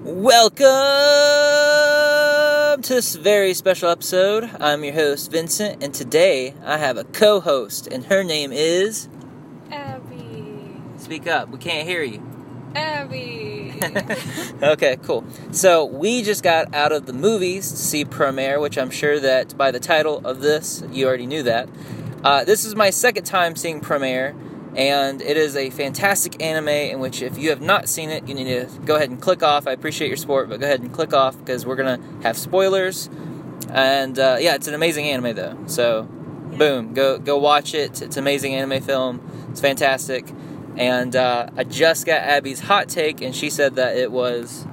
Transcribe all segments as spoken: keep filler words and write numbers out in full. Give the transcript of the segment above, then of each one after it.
Welcome to this very special episode. I'm your host, Vincent, and today I have a co-host, and her name is... Abby. Speak up, we can't hear you. Abby. Okay, cool. So, we just got out of the movies to see Premiere, which I'm sure that by the title of this, you already knew that. Uh, this is my second time seeing Premiere, and it is a fantastic anime in which if you have not seen it, you need to go ahead and click off. I appreciate your support, but go ahead and click off because we're going to have spoilers. And uh, yeah, it's an amazing anime though. So, Yeah. boom, go go watch it. It's an amazing anime film. It's fantastic. And uh, I just got Abby's hot take, and she said that it was...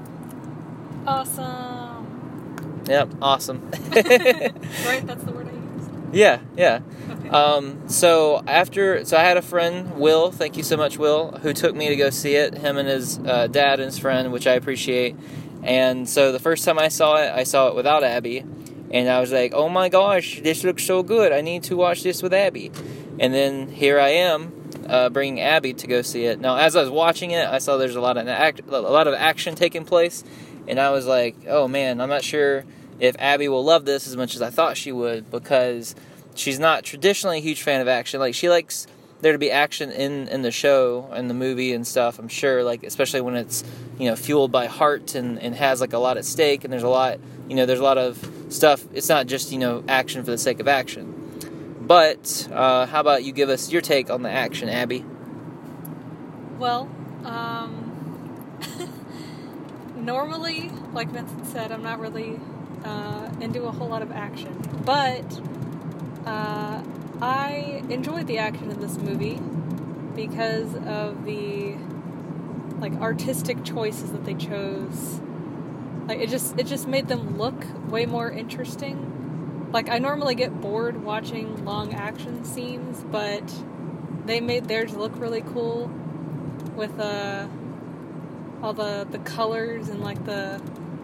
Awesome. Yep, awesome. Right? That's the word I used? Yeah, yeah. Okay. Um, so after, so I had a friend, Will, thank you so much, Will, who took me to go see it, him and his uh, dad and his friend, which I appreciate. And so the first time I saw it, I saw it without Abby, and I was like, oh my gosh, this looks so good, I need to watch this with Abby. And then here I am, uh, bringing Abby to go see it. Now, as I was watching it, I saw there's a lot of act, a lot of action taking place, and I was like, oh man, I'm not sure if Abby will love this as much as I thought she would, because she's not traditionally a huge fan of action. Like, she likes there to be action in, in the show, in the movie and stuff, I'm sure, like, especially when it's, you know, fueled by heart and, and has, like, a lot at stake, and there's a lot, you know, there's a lot of stuff. It's not just, you know, action for the sake of action. But, uh, how about you give us your take on the action, Abby? Well, um... normally, like Vincent said, I'm not really uh, into a whole lot of action. But, uh, I enjoyed the action in this movie because of the, like, artistic choices that they chose. Like, it just, it just made them look way more interesting. Like, I normally get bored watching long action scenes, but they made theirs look really cool with, uh, all the, the colors and, like, the,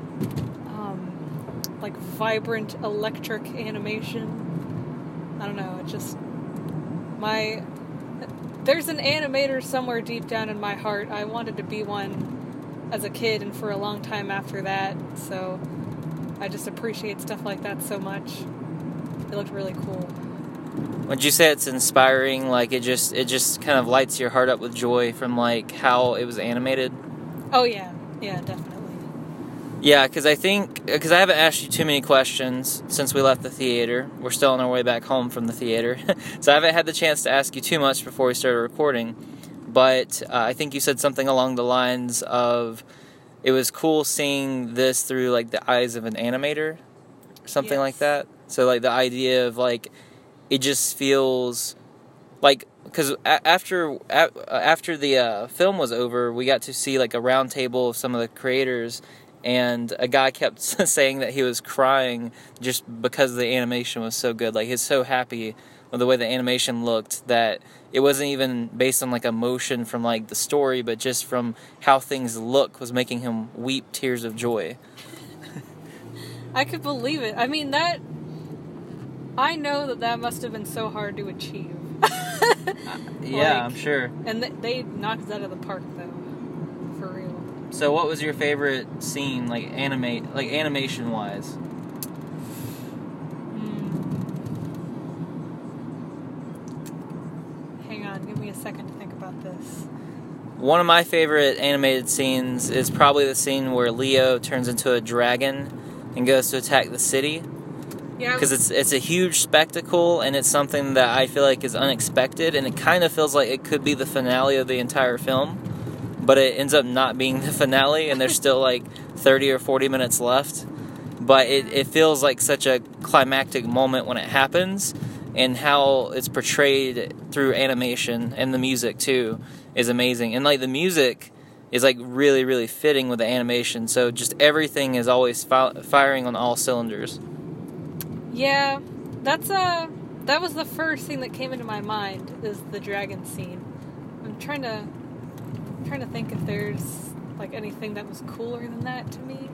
um, like, vibrant electric animation. I don't know, it just, my, there's an animator somewhere deep down in my heart. I wanted to be one as a kid and for a long time after that, so I just appreciate stuff like that so much. It looked really cool. Would you say it's inspiring? Like, it just it just kind of lights your heart up with joy from, like, how it was animated? Oh, yeah. Yeah, definitely. Yeah, because I think... Because I haven't asked you too many questions since we left the theater. We're still on our way back home from the theater. So I haven't had the chance to ask you too much before we started recording. But uh, I think you said something along the lines of... It was cool seeing this through, like, the eyes of an animator. Or something Yes. like that. So, like, the idea of, like... It just feels... Like... Because after after the uh, film was over, we got to see, like, a round table of some of the creators, and a guy kept saying that he was crying just because the animation was so good. Like, he's so happy with the way the animation looked that it wasn't even based on, like, emotion from, like, the story, but just from how things look was making him weep tears of joy. I could believe it. I mean, that... I know that that must have been so hard to achieve. Yeah, Like, I'm sure. And th- they knocked it out of the park, though. For real. So, what was your favorite scene, like anime, like animation wise? Mm. Hang on, give me a second to think about this. One of my favorite animated scenes is probably the scene where Leo turns into a dragon and goes to attack the city. Yeah, Because it's it's a huge spectacle, and it's something that I feel like is unexpected, and it kind of feels like it could be the finale of the entire film, but it ends up not being the finale, and there's still like thirty or forty minutes left. But it, it feels like such a climactic moment when it happens, and how it's portrayed through animation, and the music too is amazing. And like the music is like really, really fitting with the animation, so just everything is always fi- firing on all cylinders. Yeah, that's uh that was the first thing that came into my mind is the dragon scene. I'm trying to I'm trying to think if there's like anything that was cooler than that to me.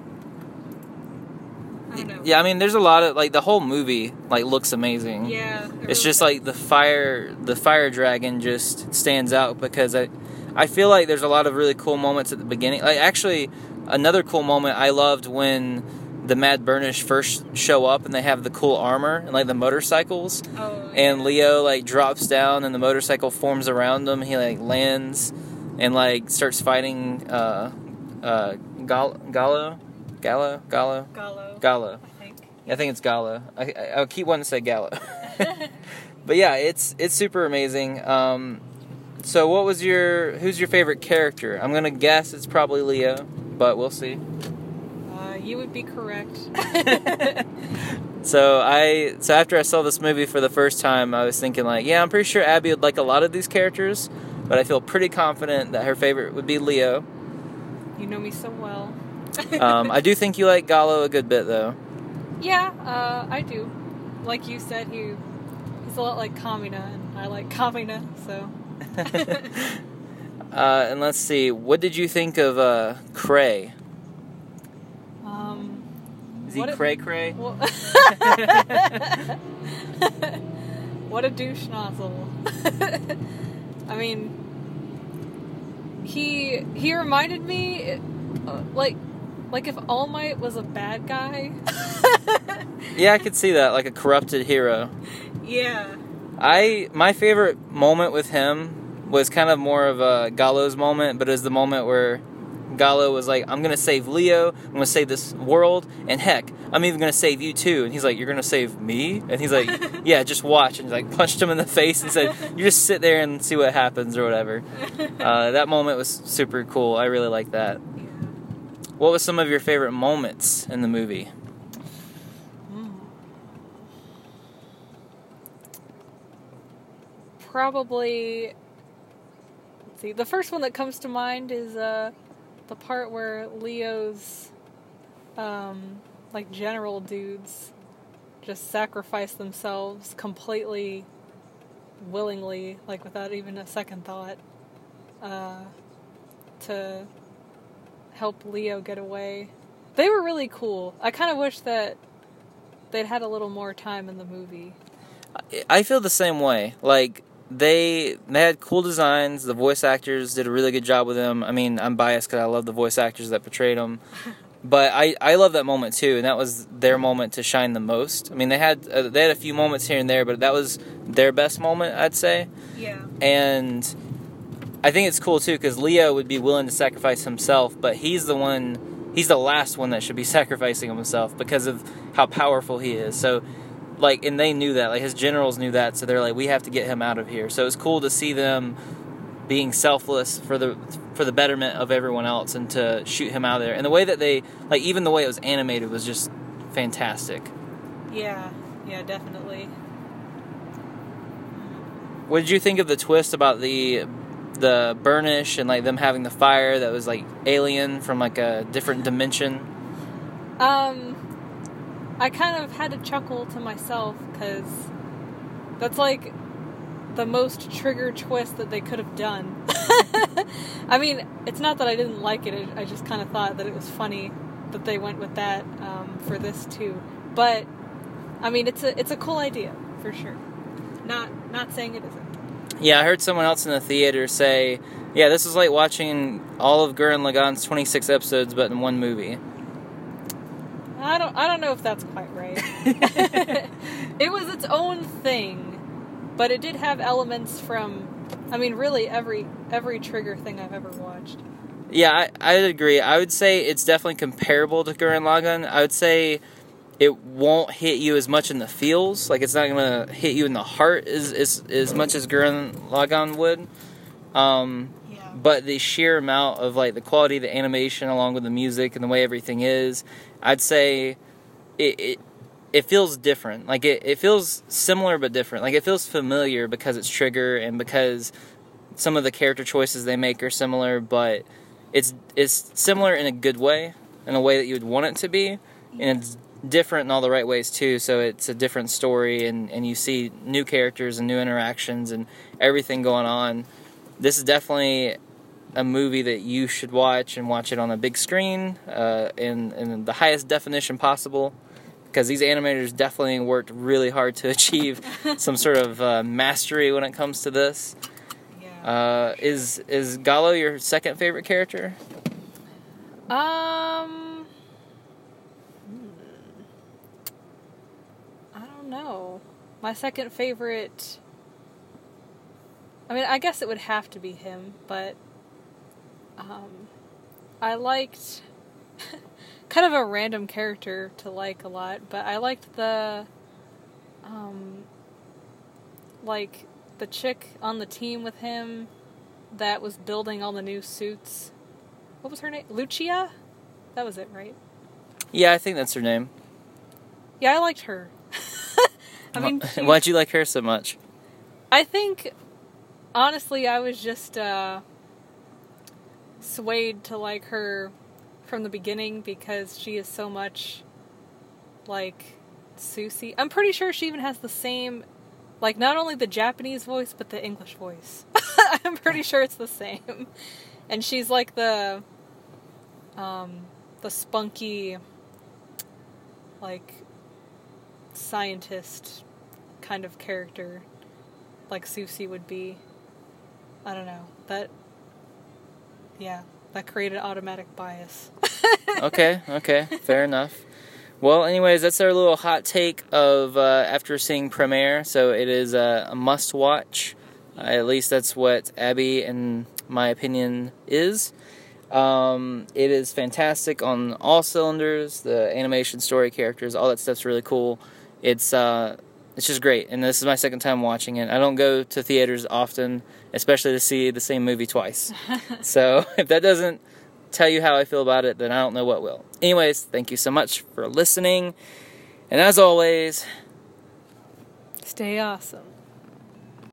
I don't know. Yeah, I mean, there's a lot of, like, the whole movie, like, looks amazing. Yeah. It's just, like, the fire, the fire dragon just stands out because I, I feel like there's a lot of really cool moments at the beginning. Like, actually, another cool moment I loved when the Mad Burnish first show up and they have the cool armor and like the motorcycles. Oh, and yeah. Leo like drops down and the motorcycle forms around him. He like lands and like starts fighting uh, uh, Gal- Gallo, Gallo, Gallo, Gallo. Gallo. I think. I think it's Gallo. I, I I'll keep wanting to say Gallo. But yeah, it's it's super amazing. Um, so what was your who's your favorite character? I'm gonna guess it's probably Leo, but we'll see. Uh, you would be correct. So I so after I saw this movie for the first time, I was thinking like, yeah, I'm pretty sure Abby would like a lot of these characters, but I feel pretty confident that her favorite would be Leo. You know me so well. um, I do think you like Gallo a good bit though. Yeah, uh, I do. Like you said, he he's a lot like Kamina, and I like Kamina, so. uh, and let's see, what did you think of uh, Cray? Um, Is he what a- Cray Cray? Well, what a douche nozzle. I mean, he he reminded me, uh, like, like if All Might was a bad guy. Yeah, I could see that, like a corrupted hero. Yeah. I my favorite moment with him was kind of more of a Gallo's moment, but it was the moment where Gallo was like, I'm going to save Leo, I'm going to save this world, and heck, I'm even going to save you too. And he's like, you're going to save me? And he's like, yeah, just watch. And he like punched him in the face and said, you just sit there and see what happens or whatever. Uh, that moment was super cool. I really liked that. What was some of your favorite moments in the movie? Probably, let's see, the first one that comes to mind is uh, the part where Leo's, um, like, general dudes just sacrifice themselves completely, willingly, like, without even a second thought, uh, to help Leo get away. They were really cool. I kind of wish that they'd had a little more time in the movie. I feel the same way. Like, They they had cool designs. The voice actors did a really good job with them. I mean, I'm biased because I love the voice actors that portrayed them. But I, I love that moment too, and that was their moment to shine the most. I mean, they had uh, they had a few moments here and there, but that was their best moment, I'd say. Yeah. And I think it's cool too because Leo would be willing to sacrifice himself, but he's the one, he's the last one that should be sacrificing himself because of how powerful he is. So. Like, and they knew that, like, his generals knew that, so they're like, we have to get him out of here. So it's cool to see them being selfless for the for the betterment of everyone else and to shoot him out of there. And the way that they, like, even the way it was animated was just fantastic. Yeah, yeah, definitely. What did you think of the twist about the the burnish and, like, them having the fire that was, like, alien from, like, a different dimension? Um... I kind of had to chuckle to myself because that's like the most trigger twist that they could have done. I mean, it's not that I didn't like it, I just kind of thought that it was funny that they went with that um, for this too. But I mean, it's a it's a cool idea for sure. Not not saying it isn't. Yeah, I heard someone else in the theater say, yeah, this is like watching all of Gurren Lagann's twenty-six episodes but in one movie. I don't I don't know if that's quite right. It was its own thing, but it did have elements from, I mean, really every every Trigger thing I've ever watched. Yeah, I I'd agree. I would say it's definitely comparable to Gurren Lagann. I would say it won't hit you as much in the feels. Like, it's not going to hit you in the heart as as, as much as Gurren Lagann would. Um, yeah. But the sheer amount of, like, the quality of the animation along with the music and the way everything is, I'd say it it, it feels different. Like, it, it feels similar but different. Like, it feels familiar because it's Trigger and because some of the character choices they make are similar, but it's it's similar in a good way, in a way that you would want it to be, and it's different in all the right ways too, so it's a different story, and, and you see new characters and new interactions and everything going on. This is definitely a movie that you should watch, and watch it on a big screen uh, in, in the highest definition possible, because these animators definitely worked really hard to achieve some sort of uh, mastery when it comes to this. Yeah. Uh, is is Gallo your second favorite character? Um, I don't know. My second favorite. I mean, I guess it would have to be him, but um, I liked kind of a random character to like a lot, but I liked the um, like the chick on the team with him that was building all the new suits. What was her name? Lucia? That was it, right? Yeah, I think that's her name. Yeah, I liked her. I mean, she, why'd you like her so much? I think, honestly, I was just uh, swayed to like her from the beginning because she is so much like Susie. I'm pretty sure she even has the same, like, not only the Japanese voice, but the English voice. I'm pretty sure it's the same. And she's like the, um, the spunky, like, scientist kind of character, like Susie would be. I don't know. That, yeah, that created automatic bias. okay, okay, fair enough. Well, anyways, that's our little hot take of uh, after seeing Premiere. So it is uh, a must-watch. Uh, at least that's what Abby, in my opinion, is. Um, it is fantastic on all cylinders. The animation, story, characters, all that stuff's really cool. It's uh, it's just great, and this is my second time watching it. I don't go to theaters often, especially to see the same movie twice. So if that doesn't tell you how I feel about it, then I don't know what will. Anyways, thank you so much for listening, and as always, stay awesome.